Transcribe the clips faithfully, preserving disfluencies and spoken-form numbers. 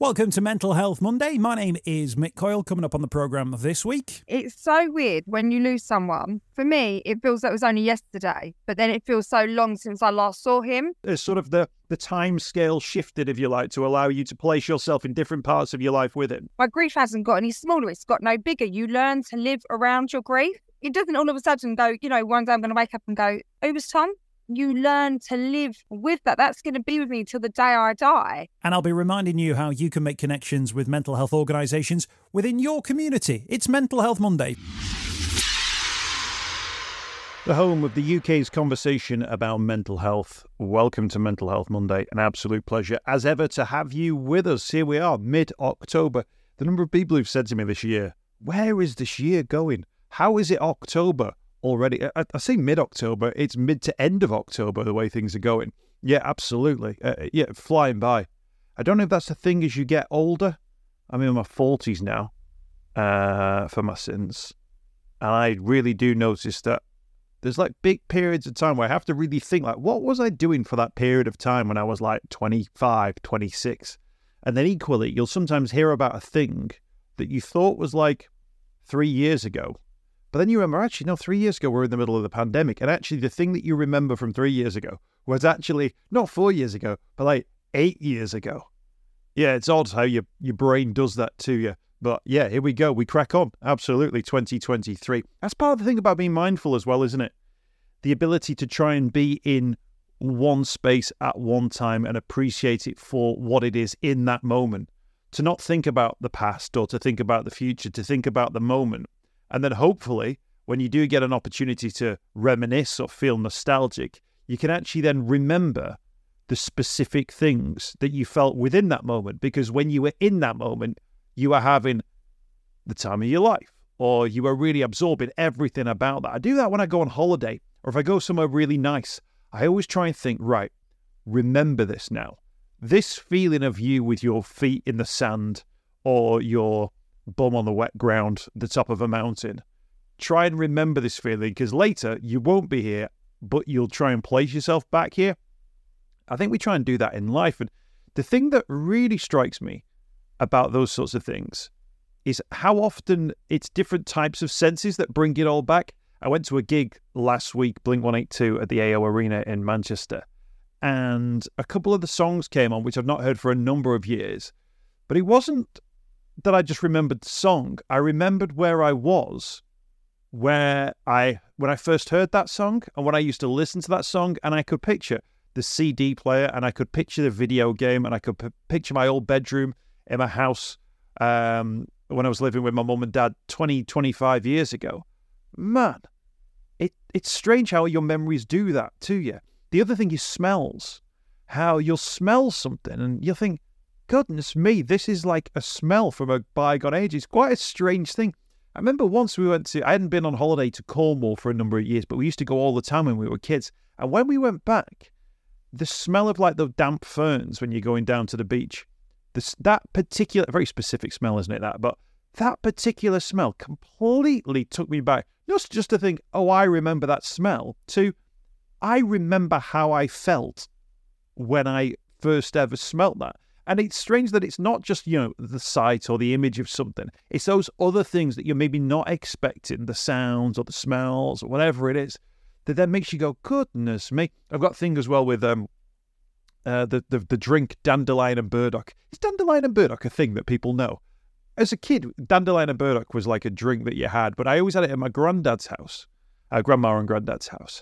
Welcome to Mental Health Monday. My name is Mick Coyle. Coming up on the programme this week. It's so weird when you lose someone. For me, it feels like it was only yesterday, but then it feels so long since I last saw him. There's sort of the, the time scale shifted, if you like, to allow you to place yourself in different parts of your life with him. My grief hasn't got any smaller. It's got no bigger. You learn to live around your grief. It doesn't all of a sudden go, you know, one day I'm going to wake up and go, oh, it was Tom. You learn to live with that. That's going to be with me till the day I die. And I'll be reminding you how you can make connections with mental health organisations within your community. It's Mental Health Monday. The home of the U K's conversation about mental health. Welcome to Mental Health Monday. An absolute pleasure, as ever, to have you with us. Here we are, mid-October. The number of people who've said to me this year, where is this year going? How is it October already? I, I say mid-October, it's mid to end of October, the way things are going. Yeah, absolutely. Uh, yeah, flying by. I don't know if that's the thing as you get older. I'm in my forties now, uh, for my sins. And I really do notice that there's like big periods of time where I have to really think, like, what was I doing for that period of time when I was like twenty-five, twenty-six? And then equally, you'll sometimes hear about a thing that you thought was like three years ago. But then you remember, actually, no, three years ago, we we're in the middle of the pandemic. And actually, the thing that you remember from three years ago was actually not four years ago, but like eight years ago. Yeah, it's odd how your, your brain does that to you. But yeah, here we go. We crack on. Absolutely, twenty twenty-three. That's part of the thing about being mindful as well, isn't it? The ability to try and be in one space at one time and appreciate it for what it is in that moment. To not think about the past or to think about the future, to think about the moment. And then hopefully, when you do get an opportunity to reminisce or feel nostalgic, you can actually then remember the specific things that you felt within that moment. Because when you were in that moment, you were having the time of your life, or you were really absorbing everything about that. I do that when I go on holiday, or if I go somewhere really nice. I always try and think, right, remember this now. This feeling of you with your feet in the sand or your bum on the wet ground, the top of a mountain. Try and remember this feeling, because later you won't be here, but you'll try and place yourself back here. I think we try and do that in life. And the thing that really strikes me about those sorts of things is how often it's different types of senses that bring it all back. I went to a gig last week, Blink one eighty-two, at the A O Arena in Manchester, and a couple of the songs came on, which I've not heard for a number of years. But it wasn't that I just remembered the song. I remembered where I was, where I when I first heard that song, and when I used to listen to that song, and I could picture the C D player, and I could picture the video game, and I could p- picture my old bedroom in my house um, when I was living with my mum and dad twenty, twenty-five years ago. Man, it it's strange how your memories do that to you. The other thing is smells. How you'll smell something, and you'll think, goodness me, this is like a smell from a bygone age. It's quite a strange thing. I remember once we went to, I hadn't been on holiday to Cornwall for a number of years, but we used to go all the time when we were kids. And when we went back, the smell of like the damp ferns when you're going down to the beach, this, that particular, very specific smell, isn't it, that? But that particular smell completely took me back. Not just to think, oh, I remember that smell, to I remember how I felt when I first ever smelt that. And it's strange that it's not just, you know, the sight or the image of something. It's those other things that you're maybe not expecting, the sounds or the smells or whatever it is, that then makes you go, goodness me. I've got a thing as well with um, uh, the, the the drink Dandelion and Burdock. Is Dandelion and Burdock a thing that people know? As a kid, Dandelion and Burdock was like a drink that you had, but I always had it at my granddad's house, uh, grandma and granddad's house.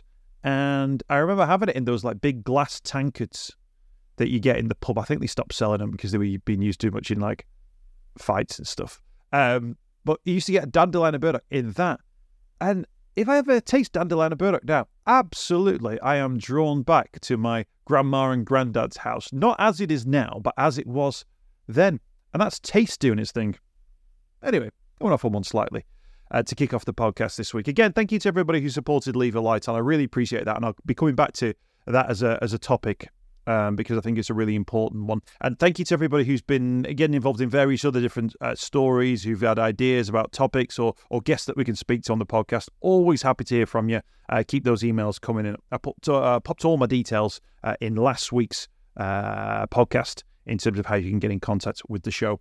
And I remember having it in those like big glass tankards that you get in the pub. I think they stopped selling them because they were being used too much in like fights and stuff. Um, but you used to get a Dandelion and Burdock in that. And if I ever taste Dandelion and Burdock now, absolutely, I am drawn back to my grandma and granddad's house. Not as it is now, but as it was then. And that's taste doing its thing. Anyway, I went off on one slightly uh, to kick off the podcast this week. Again, thank you to everybody who supported Leave a Light on. I really appreciate that. And I'll be coming back to that as a as a topic um, because I think it's a really important one. And thank you to everybody who's been getting involved in various other different uh, stories, who've had ideas about topics or or guests that we can speak to on the podcast. Always happy to hear from you. Uh, keep those emails coming in. I put, uh, popped all my details uh, in last week's uh, podcast in terms of how you can get in contact with the show.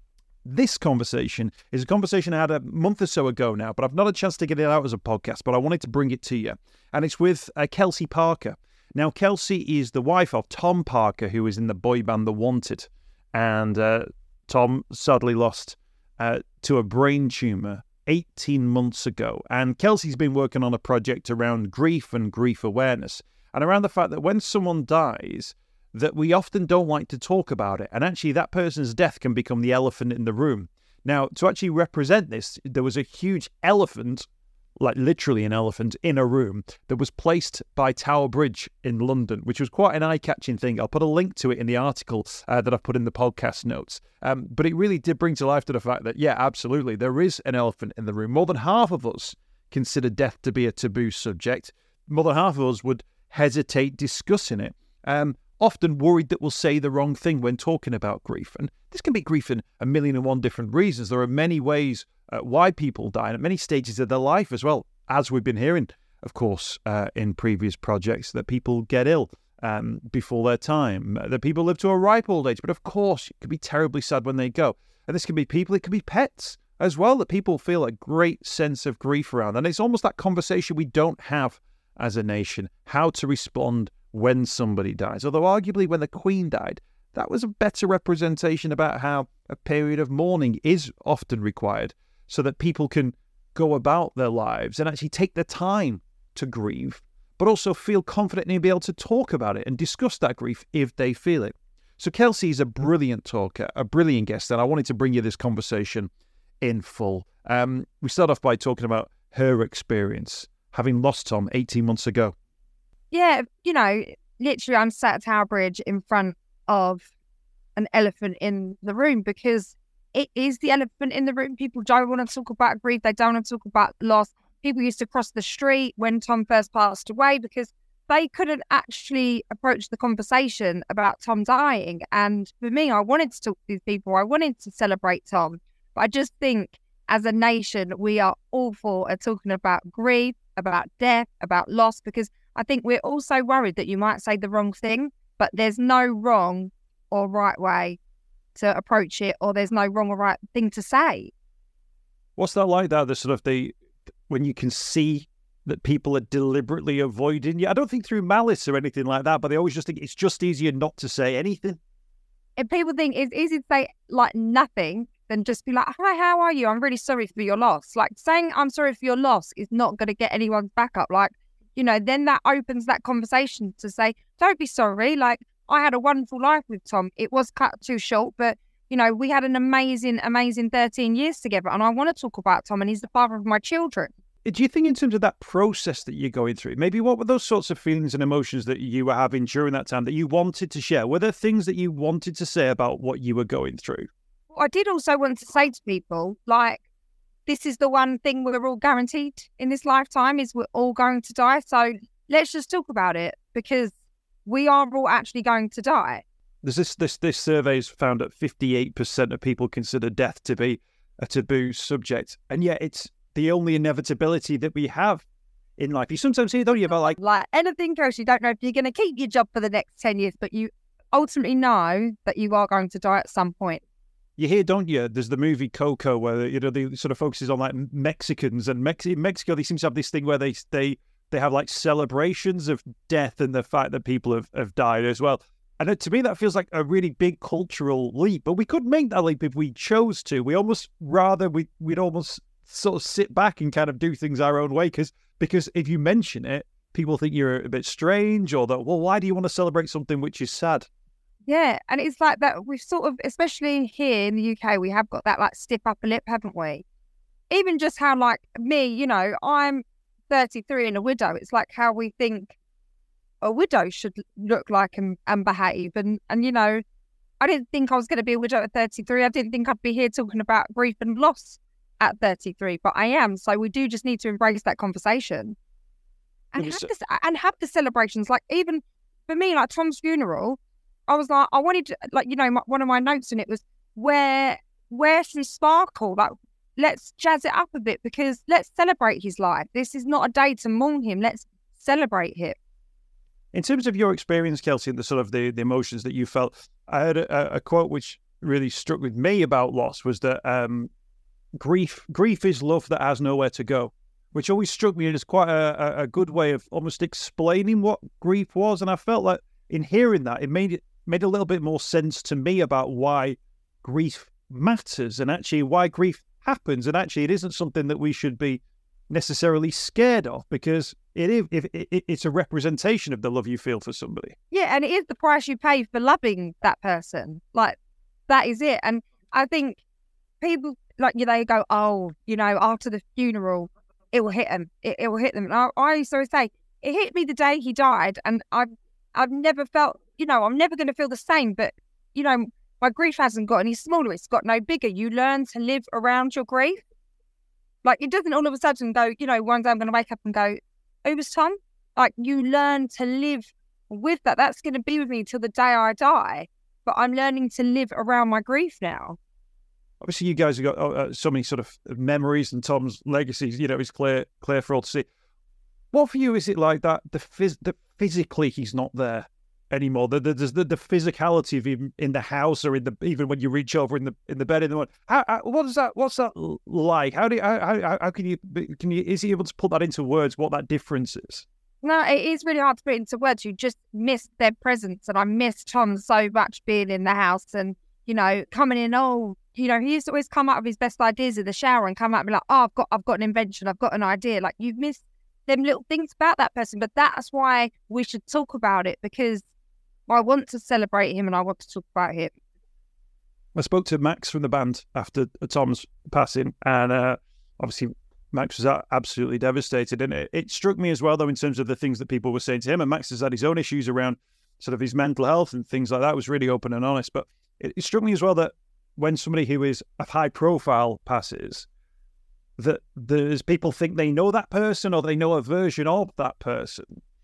This conversation is a conversation I had a month or so ago now, but I've not had a chance to get it out as a podcast, but I wanted to bring it to you. And it's with uh, Kelsey Parker. Now, Kelsey is the wife of Tom Parker, who is in the boy band The Wanted. And uh, Tom sadly lost uh, to a brain tumour eighteen months ago. And Kelsey's been working on a project around grief and grief awareness, and around the fact that when someone dies, that we often don't like to talk about it. And actually that person's death can become the elephant in the room. Now, to actually represent this, there was a huge elephant, like literally an elephant, in a room that was placed by Tower Bridge in London, which was quite an eye-catching thing. I'll put a link to it in the article uh, that I've put in the podcast notes. Um, but it really did bring to life to the fact that, yeah, absolutely, there is an elephant in the room. More than half of us consider death to be a taboo subject. More than half of us would hesitate discussing it. Um, often worried that we'll say the wrong thing when talking about grief. And this can be grief in a million and one different reasons. There are many ways uh, why people die, and at many stages of their life as well, as we've been hearing, of course, uh, in previous projects, that people get ill um, before their time, that people live to a ripe old age. But of course, it can be terribly sad when they go. And this can be people, it can be pets as well, that people feel a great sense of grief around. And it's almost that conversation we don't have as a nation, how to respond when somebody dies. Although arguably when the Queen died, that was a better representation about how a period of mourning is often required so that people can go about their lives and actually take the time to grieve, but also feel confident in being able to talk about it and discuss that grief if they feel it. So Kelsey is a brilliant talker, a brilliant guest, and I wanted to bring you this conversation in full. Um, we start off by talking about her experience, having lost Tom eighteen months ago. Yeah, you know, literally I'm sat at Tower Bridge in front of an elephant in the room because it is the elephant in the room. People don't want to talk about grief. They don't want to talk about loss. People used to cross the street when Tom first passed away because they couldn't actually approach the conversation about Tom dying. And for me, I wanted to talk to these people. I wanted to celebrate Tom. But I just think as a nation, we are awful at talking about grief, about death, about loss, because I think we're also worried that you might say the wrong thing, but there's no wrong or right way to approach it, or there's no wrong or right thing to say. What's that like, that the sort of the when you can see that people are deliberately avoiding you? I don't think through malice or anything like that, but they always just think it's just easier not to say anything. And people think it's easy to say like nothing than just be like, hi, how are you? I'm really sorry for your loss. Like saying I'm sorry for your loss is not going to get anyone's back up. Like, you know, then that opens that conversation to say, don't be sorry. Like, I had a wonderful life with Tom. It was cut too short, but, you know, we had an amazing, amazing thirteen years together. And I want to talk about Tom, and he's the father of my children. Do you think in terms of that process that you're going through, maybe what were those sorts of feelings and emotions that you were having during that time that you wanted to share? Were there things that you wanted to say about what you were going through? I did also want to say to people, like, this is the one thing we're all guaranteed in this lifetime is we're all going to die. So let's just talk about it because we are all actually going to die. There's this this this survey's found that fifty-eight percent of people consider death to be a taboo subject, and yet it's the only inevitability that we have in life. You sometimes hear, don't you, about like like anything else. You don't know if you're going to keep your job for the next ten years, but you ultimately know that you are going to die at some point. You hear, don't you? There's the movie Coco where, you know, they sort of focuses on like Mexicans, and Mex- in Mexico they seem to have this thing where they they they have like celebrations of death and the fact that people have, have died as well. And to me, that feels like a really big cultural leap. But we could make that leap if we chose to. We almost rather we we'd almost sort of sit back and kind of do things our own way, because because if you mention it, people think you're a bit strange, or that, well, why do you want to celebrate something which is sad? Yeah, and it's like that. We've sort of, especially here in the U K, we have got that like stiff upper lip, haven't we? Even just how like me, you know, I'm thirty-three and a widow. It's like how we think a widow should look like and, and behave. And, and, you know, I didn't think I was going to be a widow at thirty-three. I didn't think I'd be here talking about grief and loss at thirty-three, but I am. So we do just need to embrace that conversation and have this and have the celebrations. Like even for me, like Tom's funeral, I was like, I wanted to, like, you know, my, one of my notes in it was where, where's some sparkle? Like, let's jazz it up a bit because let's celebrate his life. This is not a day to mourn him. Let's celebrate him. In terms of your experience, Kelsey, and the sort of the, the emotions that you felt, I heard a, a quote which really struck with me about loss was that um, grief grief is love that has nowhere to go, which always struck me as quite a, a good way of almost explaining what grief was. And I felt like in hearing that, it made it made a little bit more sense to me about why grief matters and actually why grief happens. And actually, it isn't something that we should be necessarily scared of, because it is if it, it, it's a representation of the love you feel for somebody. Yeah, and it is the price you pay for loving that person. Like, that is it. And I think people, like, you know, they go, oh, you know, after the funeral, it will hit them. It, it will hit them. And I, I used to always say, it hit me the day he died, and I've, I've never felt, you know, I'm never going to feel the same. But, you know, my grief hasn't got any smaller. It's got no bigger. You learn to live around your grief. Like, it doesn't all of a sudden go, you know, one day I'm going to wake up and go, oh, it was Tom. Like, you learn to live with that. That's going to be with me till the day I die. But I'm learning to live around my grief now. Obviously, you guys have got uh, so many sort of memories, and Tom's legacies, you know, is clear clear for all to see. What for you is it like that, the, phys- the physically he's not there anymore? The, the, the, the physicality of him in the house, or in the even when you reach over in the in the bed in the morning. How, how, what is that? What's that like? How do you, how, how, how can you can you is he able to put that into words? What that difference is? No, it is really hard to put into words. You just miss their presence, and I miss Tom so much being in the house, and you know, coming in. Oh, you know, he used to always come out of his best ideas in the shower and come out and be like, "Oh, I've got, I've got an invention. I've got an idea." Like, you've missed them little things about that person, but that's why we should talk about it, because I want to celebrate him and I want to talk about him. I spoke to Max from the band after Tom's passing, and uh, obviously Max was absolutely devastated. And it, it struck me as well, though, in terms of the things that people were saying to him. And Max has had his own issues around sort of his mental health and things like that. It was really open and honest. But it, it struck me as well that when somebody who is of high profile passes, that there's people think they know that person or they know a version of that person.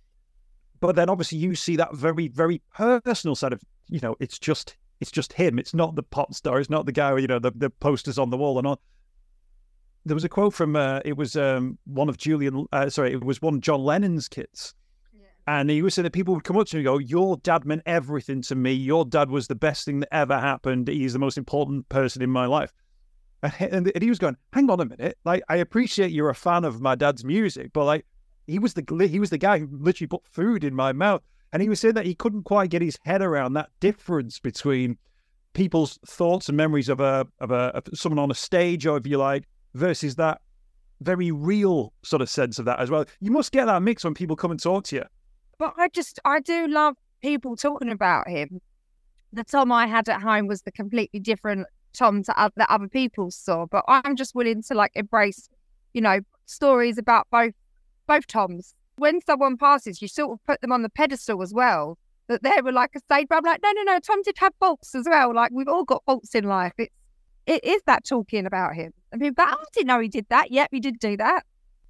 But then obviously you see that very, very personal side of, you know, it's just it's just him. It's not the pop star. It's not the guy, you know, the, the posters on the wall and all. There was a quote from, uh, it was um, one of Julian, uh, sorry, it was one of John Lennon's kids. Yeah. And he was saying that people would come up to him and go, your dad meant everything to me. Your dad was the best thing that ever happened. He's the most important person in my life. And, and he was going, hang on a minute. Like, I appreciate you're a fan of my dad's music, but like, he was the he was the guy who literally put food in my mouth. And he was saying that he couldn't quite get his head around that difference between people's thoughts and memories of a of a of someone on a stage, or if you like, versus that very real sort of sense of that as well. You must get that mix when people come and talk to you. But I just, I do love people talking about him. The Tom I had at home was the completely different Tom to other, that other people saw. But I'm just willing to like embrace, you know, stories about both both Toms. When someone passes, you sort of put them on the pedestal as well, that they were like a stage. But I'm like, no, no, no, Tom did have faults as well. Like, we've all got faults in life. It's, it is that talking about him. I mean, but I didn't know he did that. Yep, he did do that.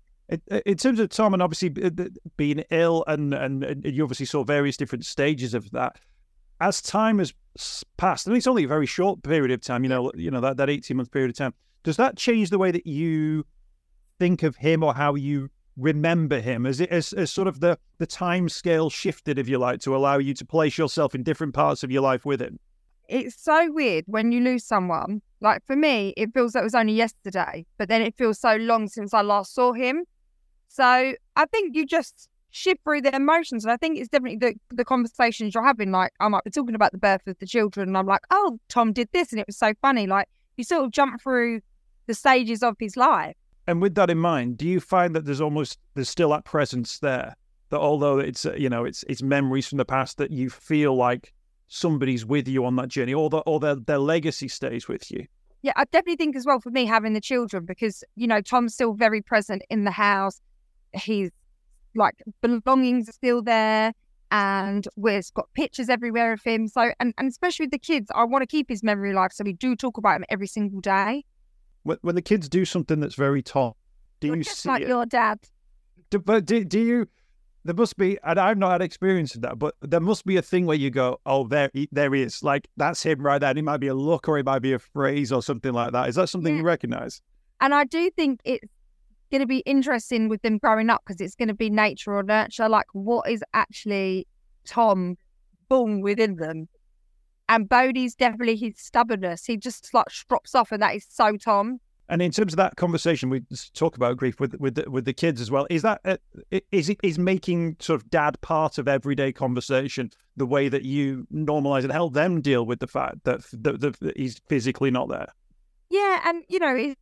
In terms of Tom, and obviously being ill, and, and, and you obviously saw various different stages of that. As time has passed, and it's only a very short period of time, you know, you know that, that eighteen-month period of time, does that change the way that you think of him or how you remember him? As it as, as sort of the, the time scale shifted, if you like, to allow you to place yourself in different parts of your life with him? It's so weird when you lose someone. Like, for me, it feels like it was only yesterday, but then it feels so long since I last saw him. So I think you just shift through the emotions. And I think it's definitely the, the conversations you're having. Like, I might be talking about the birth of the children, and I'm like, oh, Tom did this, and it was so funny. Like, you sort of jump through the stages of his life. And with that in mind, do you find that there's almost, there's still that presence there, that although it's, uh, you know, it's it's memories from the past, that you feel like somebody's with you on that journey, or, the, or their, their legacy stays with you? Yeah, I definitely think as well for me having the children, because, you know, Tom's still very present in the house. He's like, belongings are still there, and we've got pictures everywhere of him. So, and, and especially with the kids, I want to keep his memory alive. So we do talk about him every single day. When, when the kids do something that's very top, do You're you just see like it? your dad. Do, but do, do you, there must be, and I've not had experience of that, but there must be a thing where you go, oh, there, he, there he is. Like, that's him right there. And it might be a look, or it might be a phrase or something like that. Is that something Yeah. you recognise? And I do think it's going to be interesting with them growing up because it's going to be nature or nurture. Like, what is actually Tom born within them? And Bodhi's definitely his stubbornness. He just like drops off, and that is so Tom. And in terms of that conversation, we talk about grief with with the, with the kids as well. Is that uh, is it is making sort of dad part of everyday conversation, the way that you normalise and help them deal with the fact that, that, that he's physically not there? Yeah, and you know, it,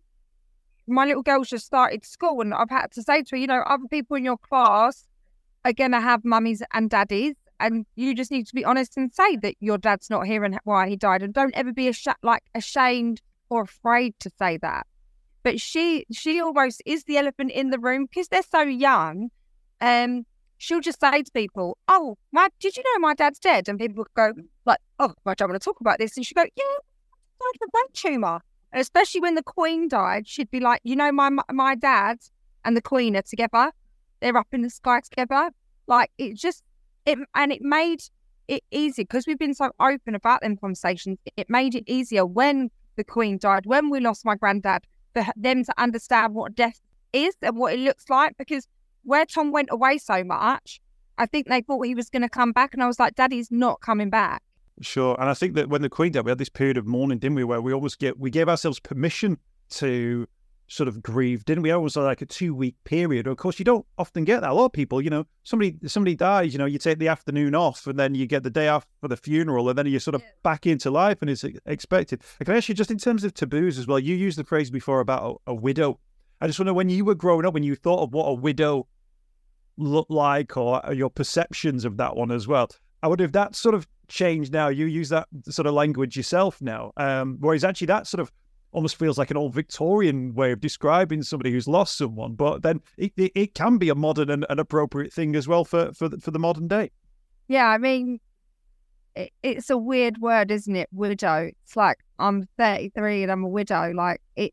my little girl's just started school, and I've had to say to her, you know, other people in your class are going to have mummies and daddies, and you just need to be honest and say that your dad's not here and why he died, and don't ever be asha- like ashamed or afraid to say that. But she she almost is the elephant in the room because they're so young. Um, she'll just say to people, "Oh, my, did you know my dad's dead?" And people go like, "Oh, I don't want to talk about this." And she go, "Yeah, died of a brain tumour." And especially when the Queen died, she'd be like, "You know, my my dad and the Queen are together. They're up in the sky together." Like, it just it and it made it easy because we've been so open about them conversations. It made it easier when the Queen died, when we lost my granddad, for them to understand what death is and what it looks like. Because where Tom went away so much, I think they thought he was going to come back, and I was like, Daddy's not coming back. Sure. And I think that when the Queen died, we had this period of mourning, didn't we, where we always get we gave ourselves permission to sort of grieve, didn't we? Always like a two week period. Of course, you don't often get that. A lot of people, you know, somebody somebody dies, you know, you take the afternoon off, and then you get the day off for the funeral, and then you're sort of back into life, and it's expected. I can ask you, just in terms of taboos as well, you used the phrase before about a, a widow. I just wonder, when you were growing up, when you thought of what a widow looked like, or your perceptions of that one as well, I wonder if that sort of changed now. You use that sort of language yourself now, um, whereas actually that sort of almost feels like an old Victorian way of describing somebody who's lost someone, but then it, it, it can be a modern and an appropriate thing as well for for the, for the modern day. Yeah, I mean, it, it's a weird word, isn't it? Widow. It's like, I'm thirty-three and I'm a widow. Like, it's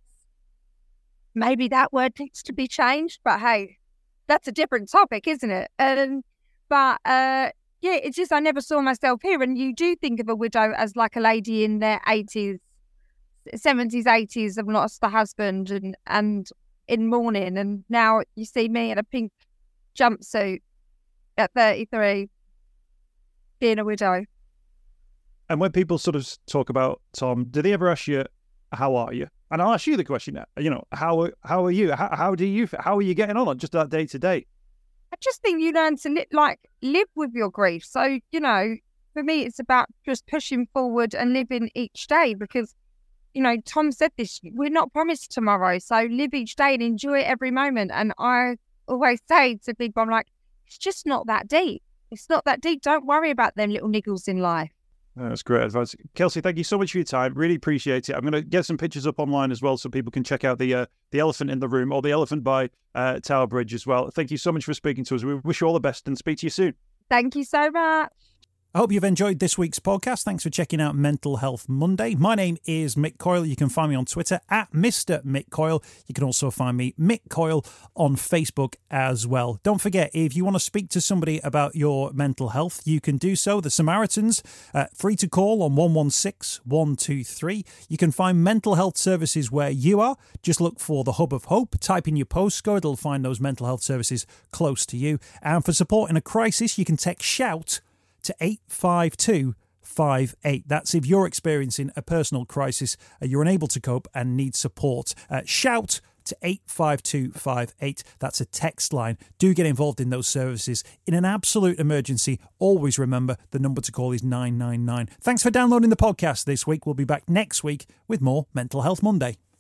maybe that word needs to be changed, but hey, that's a different topic, isn't it? Um, but uh, yeah, it's just I never saw myself here, and you do think of a widow as like a lady in their eighties. seventies, eighties have lost the husband and, and in mourning, and now you see me in a pink jumpsuit at thirty-three being a widow. And when people sort of talk about Tom, do they ever ask you, how are you? And I'll ask you the question now, you know, how how are you? How, how do you, how are you getting on just that day to day? I just think you learn to li- like live with your grief. So, you know, for me, it's about just pushing forward and living each day, because you know, Tom said this, we're not promised tomorrow, so live each day and enjoy every moment. And I always say to people, I'm like, it's just not that deep. It's not that deep. Don't worry about them little niggles in life. Oh, that's great advice. Kelsey, thank you so much for your time. Really appreciate it. I'm going to get some pictures up online as well so people can check out the uh, the elephant in the room, or the elephant by uh, Tower Bridge as well. Thank you so much for speaking to us. We wish you all the best and speak to you soon. Thank you so much. I hope you've enjoyed this week's podcast. Thanks for checking out Mental Health Monday. My name is Mick Coyle. You can find me on Twitter at Mister Mick Coyle. You can also find me, Mick Coyle, on Facebook as well. Don't forget, if you want to speak to somebody about your mental health, you can do so. The Samaritans, uh, free to call on one one six, one two three. You can find mental health services where you are. Just look for the Hub of Hope. Type in your postcode. It'll find those mental health services close to you. And for support in a crisis, you can text SHOUT to eight five two five eight. That's if you're experiencing a personal crisis, uh, you're unable to cope and need support. Uh, shout to eight five two five eight. That's a text line. Do get involved in those services. In an absolute emergency, always remember the number to call is nine nine nine. Thanks for downloading the podcast this week. We'll be back next week with more Mental Health Monday.